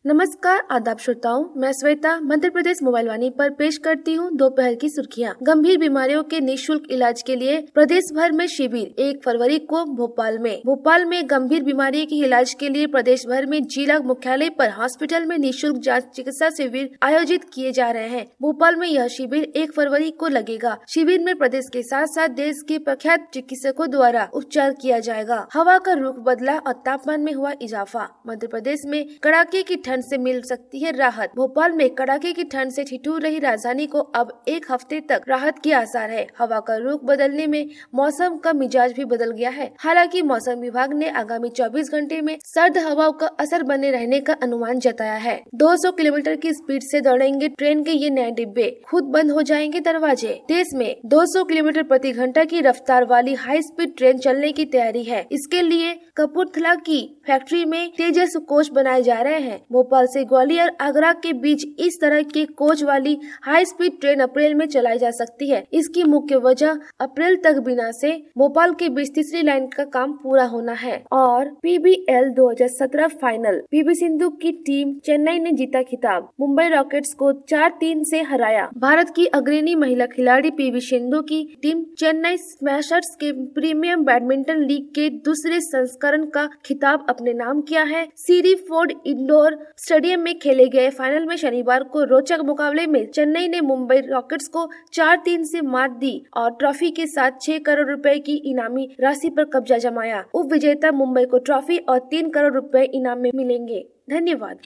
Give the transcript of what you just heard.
नमस्कार आदाब श्रोताओं, मैं श्वेता मध्य प्रदेश मोबाइल वाणी पर पेश करती हूँ दोपहर की सुर्खियाँ। गंभीर बीमारियों के निःशुल्क इलाज के लिए प्रदेश भर में शिविर 1 फरवरी को भोपाल में गंभीर बीमारी के इलाज के लिए प्रदेश भर में जिला मुख्यालय पर हॉस्पिटल में निःशुल्क जांच चिकित्सा शिविर आयोजित किए जा रहे हैं। भोपाल में यह शिविर 1 फरवरी को लगेगा। शिविर में प्रदेश के साथ साथ देश के प्रख्यात चिकित्सकों द्वारा उपचार किया जाएगा। हवा का रुख बदला और तापमान में हुआ इजाफा। मध्य प्रदेश में कड़ाके की ठंड से मिल सकती है राहत। भोपाल में कड़ाके की ठंड से ठिठुर रही राजधानी को अब 1 हफ्ते तक राहत के आसार है। हवा का रुख बदलने में मौसम का मिजाज भी बदल गया है। हालांकि मौसम विभाग ने आगामी 24 घंटे में सर्द हवाओं का असर बने रहने का अनुमान जताया है। 200 किलोमीटर की स्पीड से दौड़ेंगे ट्रेन के ये नए डिब्बे, खुद बंद हो जाएंगे दरवाजे। देश में 200 किलोमीटर प्रति घंटा की रफ्तार वाली हाई स्पीड ट्रेन चलने की तैयारी है। इसके लिए कपूरथला की फैक्ट्री में तेजस कोच बनाए जा रहे हैं। भोपाल से ग्वालियर आगरा के बीच इस तरह के कोच वाली हाई स्पीड ट्रेन अप्रैल में चलाई जा सकती है। इसकी मुख्य वजह अप्रैल तक बिना से भोपाल के बीच तीसरी लाइन का काम पूरा होना है। और PBL 2017 फाइनल, PV सिंधु की टीम चेन्नई ने जीता खिताब। मुंबई रॉकेट्स को 4-3 से हराया। भारत की अग्रणी महिला खिलाड़ी PV सिंधु की टीम चेन्नई स्मैशर्स के प्रीमियम बैडमिंटन लीग के दूसरे संस्करण का खिताब अपने नाम किया है। सीरी फोर्ड इंडोर स्टेडियम में खेले गए फाइनल में शनिवार को रोचक मुकाबले में चेन्नई ने मुंबई रॉकेट्स को 4-3 से मात दी और ट्रॉफी के साथ 6 करोड़ रुपए की इनामी राशि पर कब्जा जमाया। उप विजेता मुंबई को ट्रॉफी और 3 करोड़ रुपए इनाम में मिलेंगे। धन्यवाद।